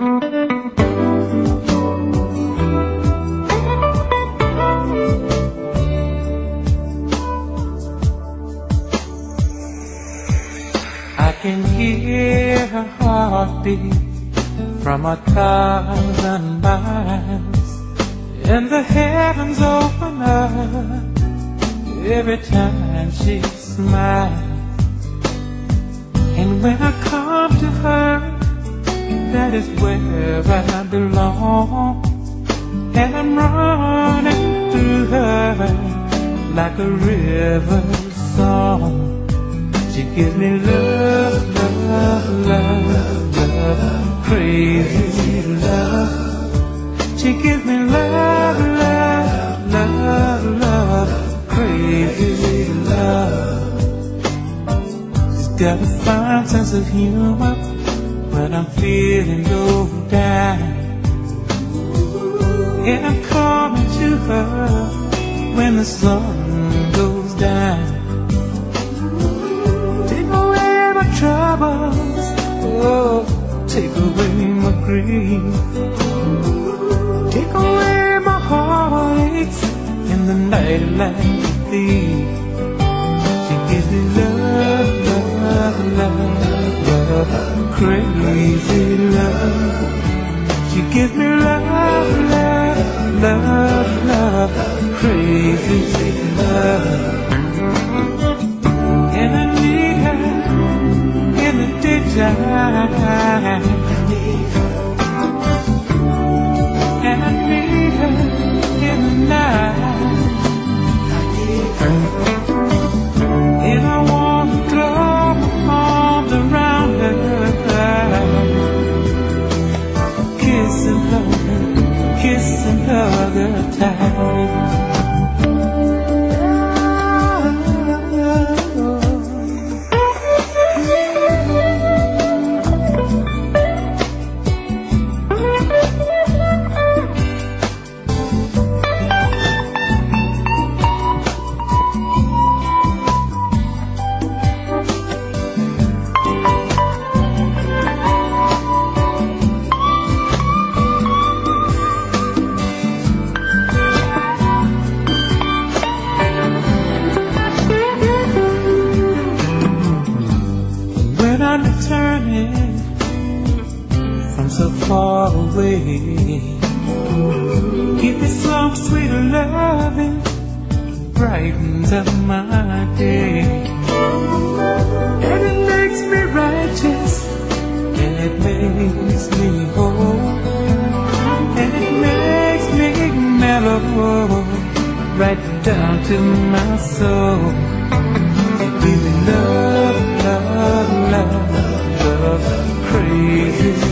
I can hear her heartbeat from 1,000 miles, and the heavens open up every time she smiles. And when I come to her, that is where I belong, and I'm running through her like a river song. She gives me love, love, love, love, crazy love. She gives me love, love, love, love, crazy love. She's got a fine sense of humor when I'm feeling low down, and I'm coming to her when the sun goes down. Troubles, oh, take away my grief, take away my heartaches in the night like a thief. She gives me love, love, love, love, crazy love. She gives me love, love, love, love, crazy love. And I need her in the daytime, and I need her in the night, and I want to throw my arms around her, kiss and hug her tight. I'm returning from so far away, give me some sweet loving, brightens up my day, and it makes me righteous, and it makes me whole, and it makes me mellow, right down to my soul. Give me love, love, love, love, crazy